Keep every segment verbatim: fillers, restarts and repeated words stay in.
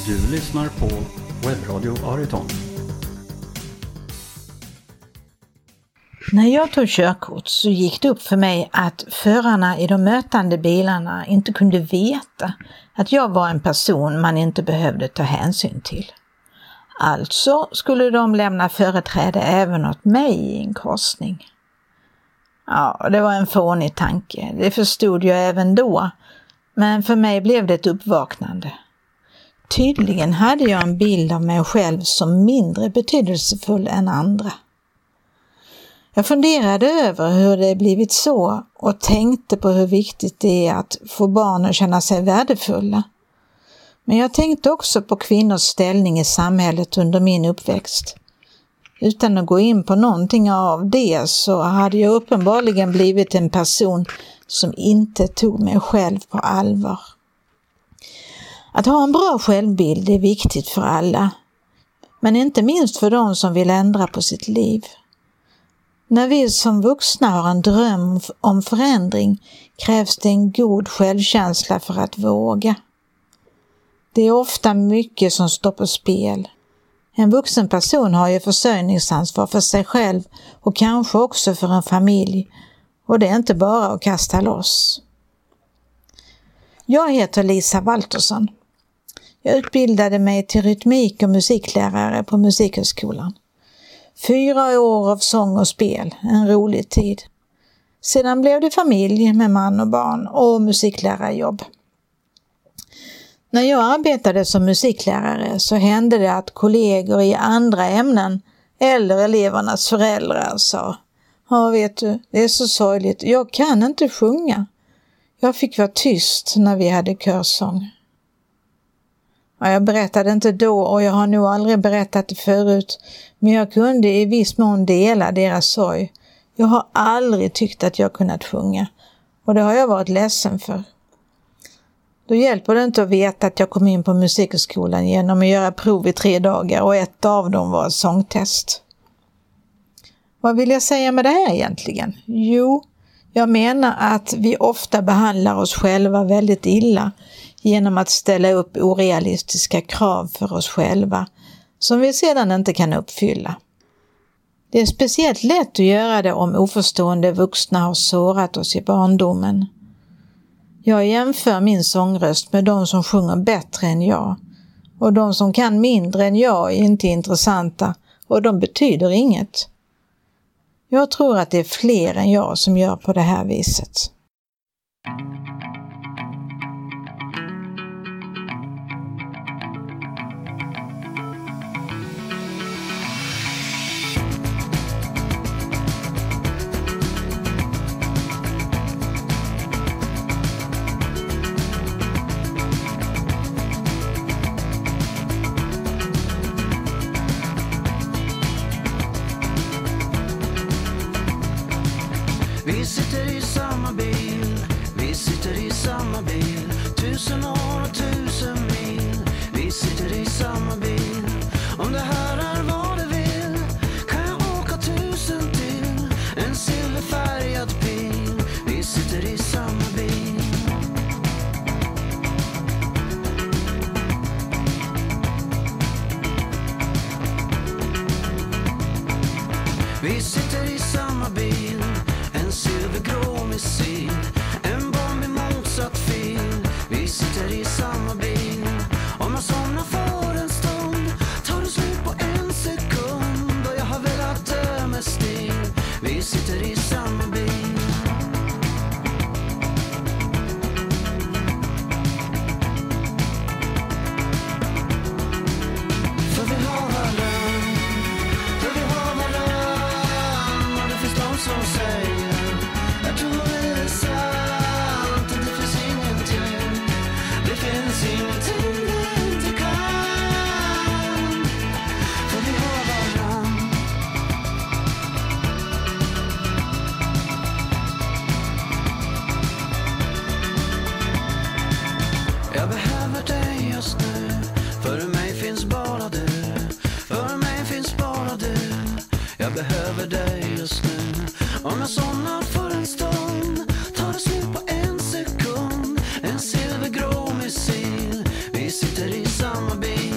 Du lyssnar på Webbradio Ariton. När jag tog körkort så gick det upp för mig att förarna i de mötande bilarna inte kunde veta att jag var en person man inte behövde ta hänsyn till. Alltså skulle de lämna företräde även åt mig i en korsning. Ja, det var en fånig tanke. Det förstod jag även då. Men för mig blev det ett uppvaknande. Tydligen hade jag en bild av mig själv som mindre betydelsefull än andra. Jag funderade över hur det blivit så och tänkte på hur viktigt det är att få barn att känna sig värdefulla. Men jag tänkte också på kvinnors ställning i samhället under min uppväxt. Utan att gå in på någonting av det så hade jag uppenbarligen blivit en person som inte tog mig själv på allvar. Att ha en bra självbild är viktigt för alla, men inte minst för de som vill ändra på sitt liv. När vi som vuxna har en dröm om förändring krävs det en god självkänsla för att våga. Det är ofta mycket som står på spel. En vuxen person har ju försörjningsansvar för sig själv och kanske också för en familj, och det är inte bara att kasta loss. Jag heter Lisa Waltersson. Jag utbildade mig till rytmik- och musiklärare på Musikhögskolan. Fyra år av sång och spel, en rolig tid. Sedan blev det familj med man och barn och musiklärarjobb. När jag arbetade som musiklärare så hände det att kollegor i andra ämnen eller elevernas föräldrar sa: ja, vet du, det är så sorgligt, jag kan inte sjunga. Jag fick vara tyst när vi hade körsång. Ja, jag berättade inte då och jag har nog aldrig berättat det förut, men jag kunde i viss mån dela deras sorg. Jag har aldrig tyckt att jag kunnat sjunga och det har jag varit ledsen för. Då hjälper det inte att veta att jag kom in på Musikhögskolan genom att göra prov i tre dagar och ett av dem var ett sångtest. Vad vill jag säga med det här egentligen? Jo, jag menar att vi ofta behandlar oss själva väldigt illa genom att ställa upp orealistiska krav för oss själva som vi sedan inte kan uppfylla. Det är speciellt lätt att göra det om oförstående vuxna har sårat oss i barndomen. Jag jämför min sångröst med de som sjunger bättre än jag, och de som kan mindre än jag är inte intressanta och de betyder inget. Jag tror att det är fler än jag som gör på det här viset. Vi sitter i samma bil, vi sitter i samma bil, tusen år och tusen mil. Vi sitter i samma bil, om det här är vad du vill kan jag åka tusen till, en silverfärgad bil. Vi sitter i samma bil. Vi sitter i samma bil, en silvergrå missil, en bomb i motsatt fil. Vi sitter i samma bil, om jag somnar för en stund tar det slut på en sekund och jag har velat dö med stil. Vi sitter i samma bil. För vi har varann, för vi har varann, och det finns de som säger jag tror det är sant, det finns ingenting, det finns ingenting det inte kan, för vi har varann. Jag behöver dig just nu, för mig finns bara du, för mig finns bara du. Jag behöver dig just nu, om jag somnar för en stund tar det slut på en sekund, en silvergrå missil. Vi sitter i samma bil.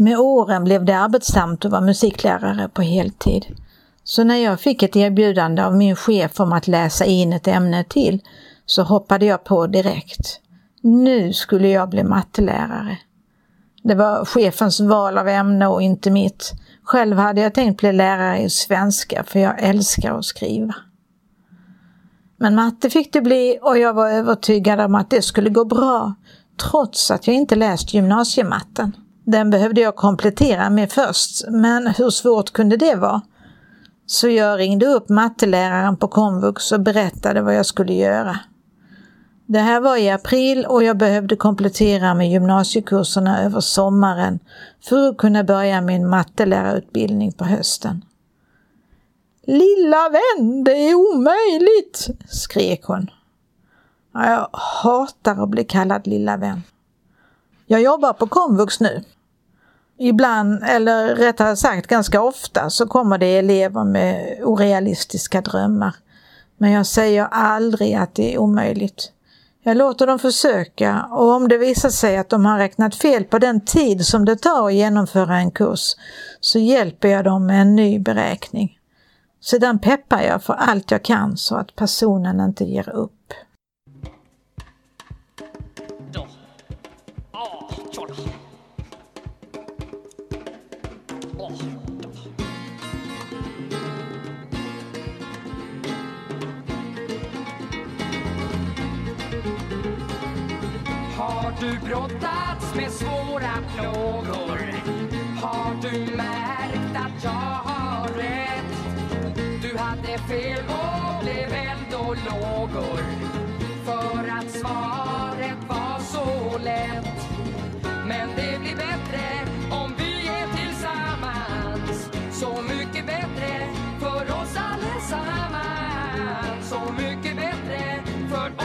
Med åren blev det arbetsamt att vara musiklärare på heltid. Så när jag fick ett erbjudande av min chef om att läsa in ett ämne till så hoppade jag på direkt. Nu skulle jag bli mattelärare. Det var chefens val av ämne och inte mitt. Själv hade jag tänkt bli lärare i svenska för jag älskar att skriva. Men matte fick det bli och jag var övertygad om att det skulle gå bra trots att jag inte läst gymnasiematten. Den behövde jag komplettera med först, men hur svårt kunde det vara? Så jag ringde upp matteläraren på komvux och berättade vad jag skulle göra. Det här var i april och jag behövde komplettera med gymnasiekurserna över sommaren för att kunna börja min mattelärarutbildning på hösten. Lilla vän, det är omöjligt, skrek hon. Jag hatar att bli kallad lilla vän. Jag jobbar på komvux nu. Ibland, eller rättare sagt ganska ofta, så kommer det elever med orealistiska drömmar. Men jag säger aldrig att det är omöjligt. Jag låter dem försöka och om det visar sig att de har räknat fel på den tid som det tar att genomföra en kurs så hjälper jag dem med en ny beräkning. Sedan peppar jag för allt jag kan så att personen inte ger upp. Har du brottats med svåra plågor? Har du märkt att jag har rätt? Du hade fel och blev eld och lågor för att svaret var så lätt. Men det blir bättre om vi är tillsammans. Så mycket bättre för oss allesammans. Så mycket bättre för oss.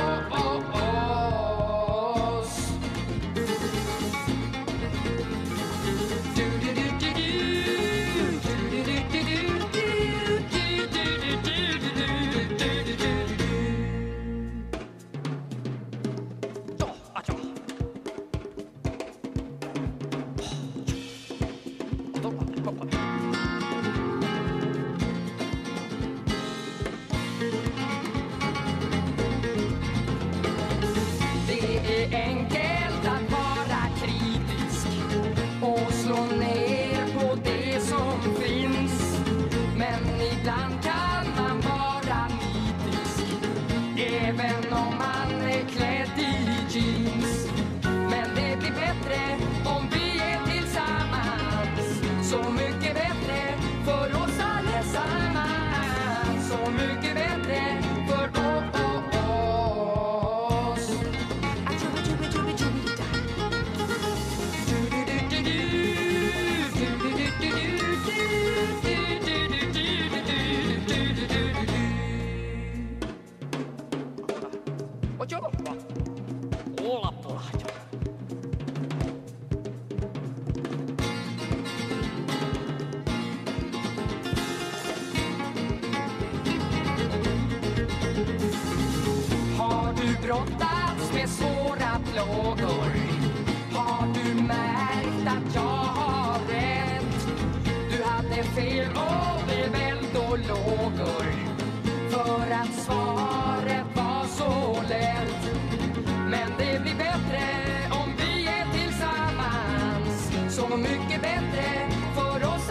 Brottats med svåra plågor. Har du märkt att jag har rätt? Du hade fel och blev eld och lågor för att svaret var så lätt. Men det blir bättre om vi är tillsammans. Så mycket bättre för oss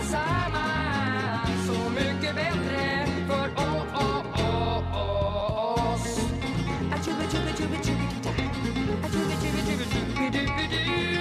allesammans. Så mycket bättre för oss. Do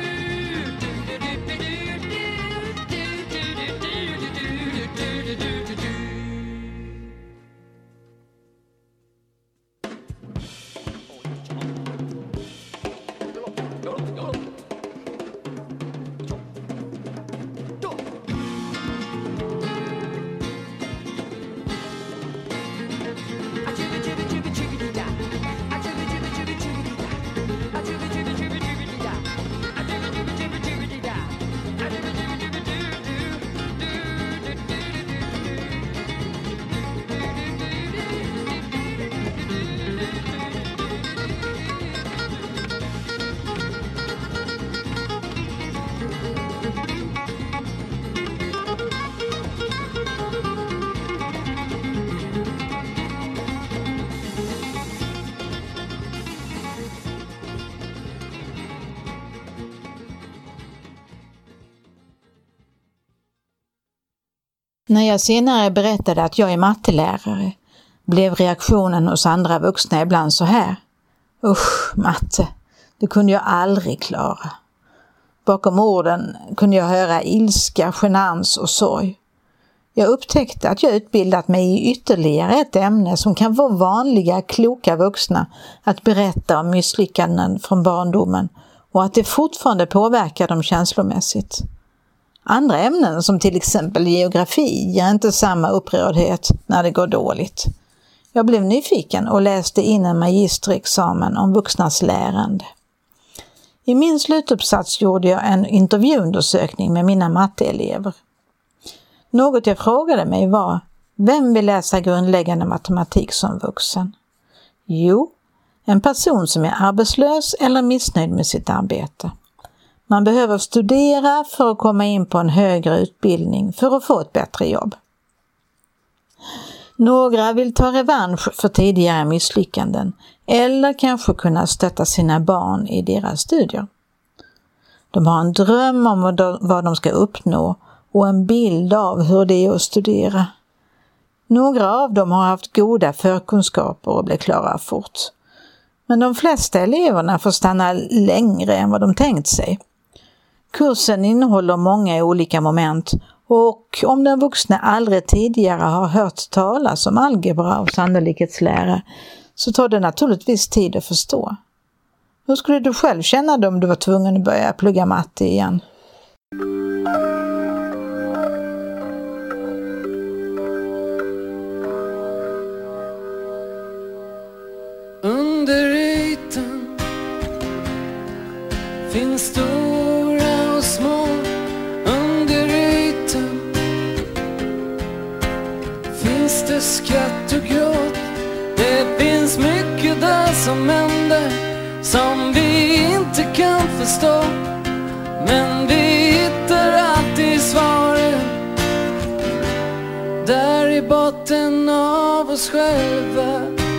När jag senare berättade att jag är mattelärare blev reaktionen hos andra vuxna ibland så här. Usch, matte, det kunde jag aldrig klara. Bakom orden kunde jag höra ilska, genans och sorg. Jag upptäckte att jag utbildat mig i ytterligare ett ämne som kan vara vanliga, kloka vuxna att berätta om misslyckanden från barndomen och att det fortfarande påverkar dem känslomässigt. Andra ämnen som till exempel geografi ger inte samma upprördhet när det går dåligt. Jag blev nyfiken och läste in en magisterexamen om vuxnas lärande. I min slutuppsats gjorde jag en intervjuundersökning med mina matteelever. Något jag frågade mig var, vem vill läsa grundläggande matematik som vuxen? Jo, en person som är arbetslös eller missnöjd med sitt arbete. Man behöver studera för att komma in på en högre utbildning för att få ett bättre jobb. Några vill ta revansch för tidigare misslyckanden eller kanske kunna stötta sina barn i deras studier. De har en dröm om vad de ska uppnå och en bild av hur det är att studera. Några av dem har haft goda förkunskaper och blir klara fort. Men de flesta eleverna får stanna längre än vad de tänkt sig. Kursen innehåller många olika moment och om den vuxna aldrig tidigare har hört talas om algebra och sannolikhetslära så tar det naturligtvis tid att förstå. Hur skulle du själv känna dig om du var tvungen att börja plugga matte igen? Under ytan finns stora och små. Under ytan finns det skratt och gråt. Det finns mycket där som händer som vi inte kan förstå. Men vi hittar alltid svaren där i botten av oss själva.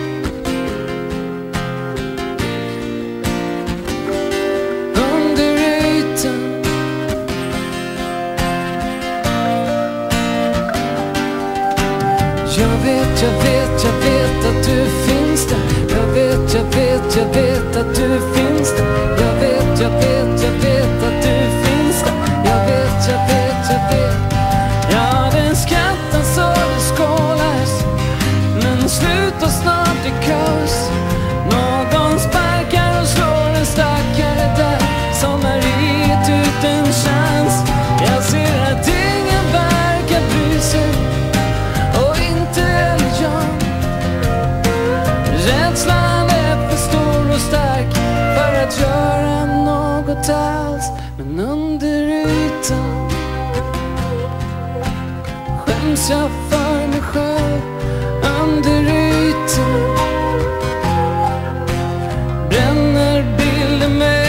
Jag vet, jag vet, jag vet att du finns där. Jag vet, jag vet, jag vet att du finns där. Jag vet, jag vet, jag vet att du finns där. Jag vet, jag vet, jag vet. Ja, den skrattar så det skålas, men slutar snart i kaos. Någon sparkar och slår en stackare där som har gett ut en chans. Jag ser att ingen verkar bry sig. Rädslan är för stor och stark för att göra något alls. Men under ytan skäms jag för mig själv. Under ytan bränner bilden mig.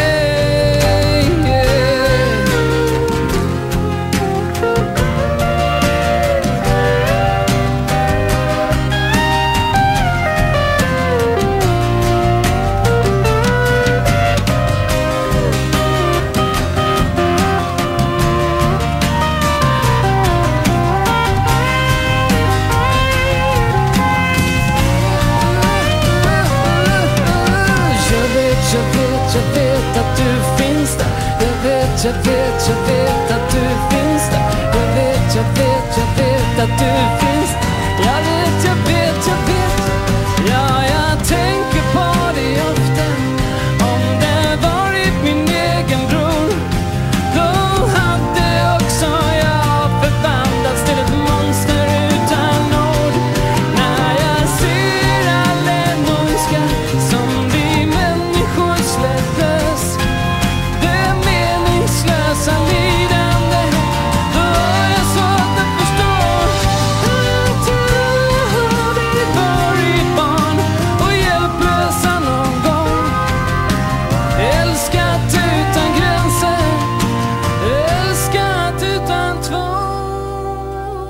Jag vet att du finns där. Jag vet, jag vet, jag vet att du finns där. Jag vet, jag vet, jag vet att du finns där. Jag vet, jag vet, jag vet. Ja, jag tänker på dig ofta. Om det varit min egen bror, då hade också jag förvandlats till ett monster utan ord. När jag ser all den ondska som vi människor släpper, det meningslösa lidande, då är jag svårt att förstå. Att vi varit barn och hjälplösa någon gång, älskat utan gränser, älskat utan tvång.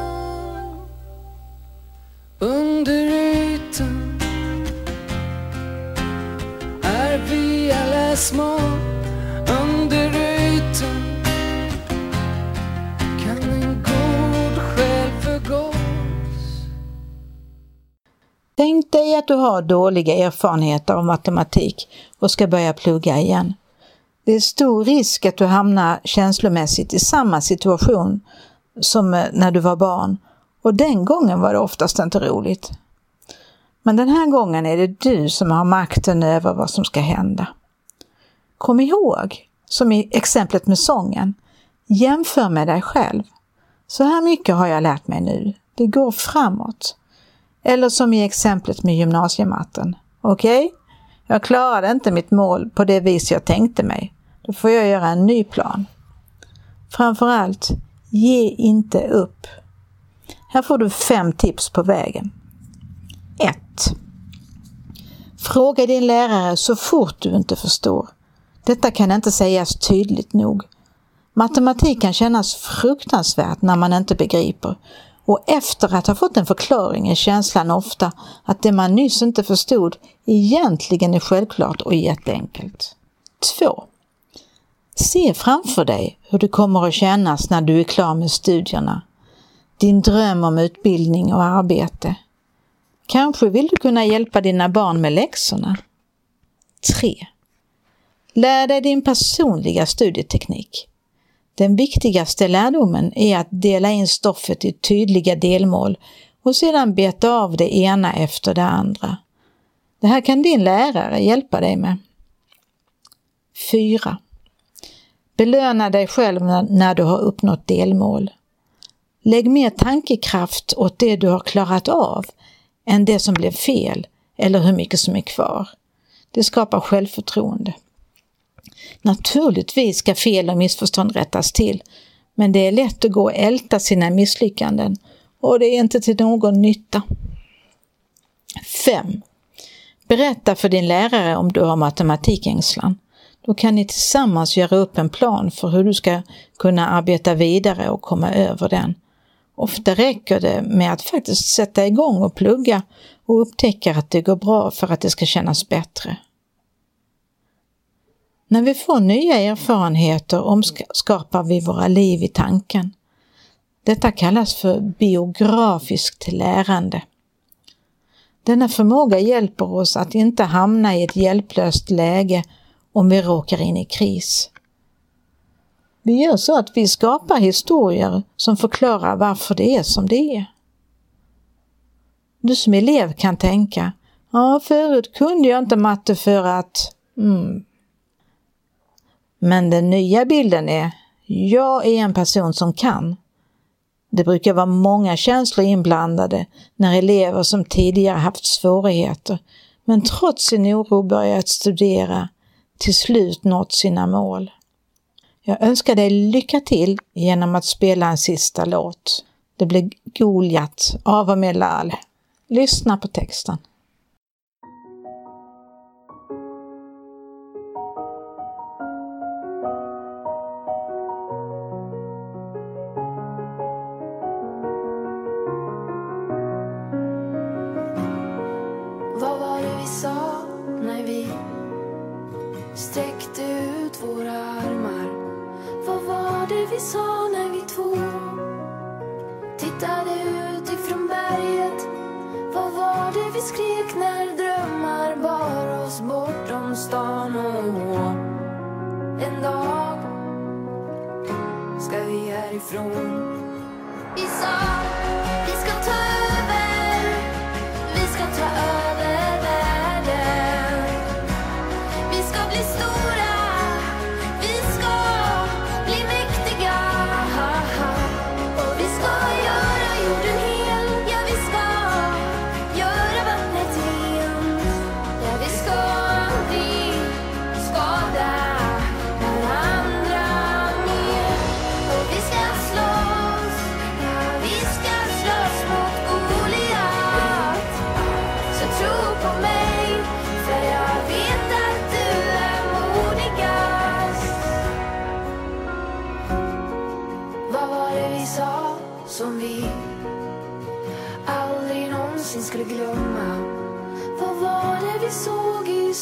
Under ytan är vi alla små. Under ytan kan en god själ Tänk dig att du har dåliga erfarenheter av matematik och ska börja plugga igen. Det är stor risk att du hamnar känslomässigt i samma situation som när du var barn, och den gången var det oftast inte roligt. Men den här gången är det du som har makten över vad som ska hända. Kom ihåg, som i exemplet med sången, jämför med dig själv. Så här mycket har jag lärt mig nu. Det går framåt. Eller som i exemplet med gymnasiematten. Okej, okay? Jag klarade inte mitt mål på det vis jag tänkte mig. Då får jag göra en ny plan. Framförallt, ge inte upp. Här får du fem tips på vägen. ett. Fråga din lärare så fort du inte förstår. Detta kan inte sägas tydligt nog. Matematik kan kännas fruktansvärt när man inte begriper. Och efter att ha fått en förklaring är känslan ofta att det man nyss inte förstod egentligen är självklart och jätteenkelt. två. Se framför dig hur det kommer att kännas när du är klar med studierna. Din dröm om utbildning och arbete. Kanske vill du kunna hjälpa dina barn med läxorna. tre. Lär dig din personliga studieteknik. Den viktigaste lärdomen är att dela in stoffet i tydliga delmål och sedan beta av det ena efter det andra. Det här kan din lärare hjälpa dig med. fyra. Belöna dig själv när du har uppnått delmål. Lägg mer tankekraft åt det du har klarat av än det som blev fel eller hur mycket som är kvar. Det skapar självförtroende. Naturligtvis ska fel och missförstånd rättas till, men det är lätt att gå och älta sina misslyckanden och det är inte till någon nytta. fem. Berätta för din lärare om du har matematikängslan. Då kan ni tillsammans göra upp en plan för hur du ska kunna arbeta vidare och komma över den. Ofta räcker det med att faktiskt sätta igång och plugga och upptäcka att det går bra för att det ska kännas bättre. När vi får nya erfarenheter omskapar vi våra liv i tanken. Detta kallas för biografiskt lärande. Denna förmåga hjälper oss att inte hamna i ett hjälplöst läge om vi råkar in i kris. Vi gör så att vi skapar historier som förklarar varför det är som det är. Du som elev kan tänka, ja förut kunde jag inte matte för att... Mm. Men den nya bilden är, jag är en person som kan. Det brukar vara många känslor inblandade när elever som tidigare haft svårigheter, men trots sin oro börjat studera, till slut nått sina mål. Jag önskar dig lycka till genom att spela en sista låt. Det blir Goliat av och med Lale. Lyssna på texten. Vad var det vi sa när vi sträckte ut våra armar? Vad var det vi sa när vi två tittade ut ifrån berget? Vad var det vi skrek när drömmar bar oss bortom stan? Och en dag ska vi härifrån. Vi sa vi ska ta över, vi ska ta över världen. Vi ska bli stora, vi ska bli mäktiga. Och vi ska göra jorden hel, ja vi ska göra vattnet rent. Ja vi ska aldrig skada varandra mer. Och vi ska slåss, ja vi ska slåss mot Goliat. Så tro på mig, för jag vet att du är modigast. Vad var det vi sa som vi aldrig någonsin skulle glömma? Vad var det vi såg i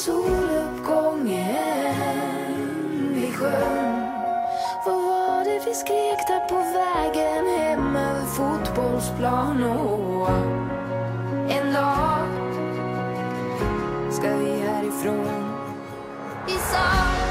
soluppgången vi sjöng? Vad var det vi skrek där på vägen hem över fotbollsplan? Och en dag ska vi härifrån. Vi sa